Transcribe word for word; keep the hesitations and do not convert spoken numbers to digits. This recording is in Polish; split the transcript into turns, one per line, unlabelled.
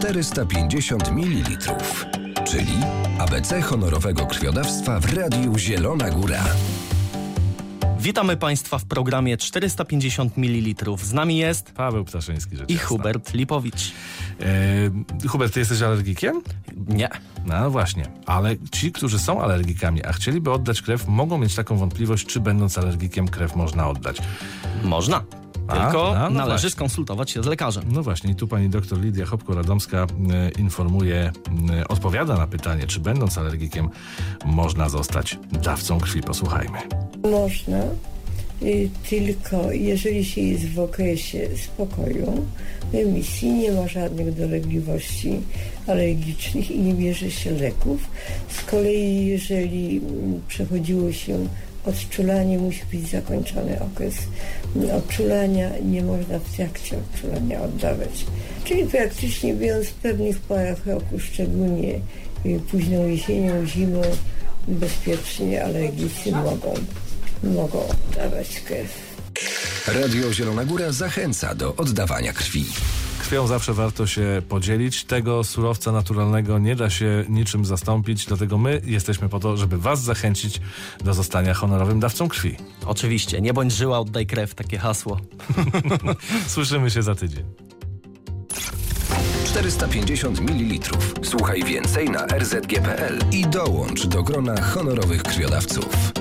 czterysta pięćdziesiąt mililitrów. Czyli A B C honorowego krwiodawstwa w Radiu Zielona Góra.
Witamy Państwa w programie czterysta pięćdziesiąt mililitrów. Z nami jest
Paweł Ptaszyński, rzecz
i
jasna.
Hubert Lipowicz.
E, Hubert, ty jesteś alergikiem?
Nie.
No właśnie, ale ci, którzy są alergikami, a chcieliby oddać krew, mogą mieć taką wątpliwość, czy będąc alergikiem krew można oddać.
Można.
A?
Tylko
A, no
należy
właśnie.
skonsultować się z lekarzem.
No właśnie, i tu pani doktor Lidia Chopko-Radomska e, informuje, e, odpowiada na pytanie, czy będąc alergikiem można zostać dawcą krwi. Posłuchajmy.
Można, y, tylko jeżeli się jest w okresie spokoju, remisji, nie ma żadnych dolegliwości alergicznych i nie bierze się leków. Z kolei jeżeli mm, przechodziło się odczulanie, musi być zakończony okres odczulania, nie można w trakcie odczulania oddawać. Czyli praktycznie biorąc w pewnych porach roku, szczególnie y, późną jesienią, zimą, bezpiecznie alergicy mogą, mogą oddawać krew.
Radio Zielona Góra zachęca do oddawania krwi.
Krwią zawsze warto się podzielić. Tego surowca naturalnego nie da się niczym zastąpić, dlatego my jesteśmy po to, żeby was zachęcić do zostania honorowym dawcą krwi.
Oczywiście, nie bądź żyła, oddaj krew, takie hasło.
Słyszymy się za tydzień.
czterysta pięćdziesiąt mililitrów. Słuchaj więcej na r z g kropka p l i dołącz do grona honorowych krwiodawców.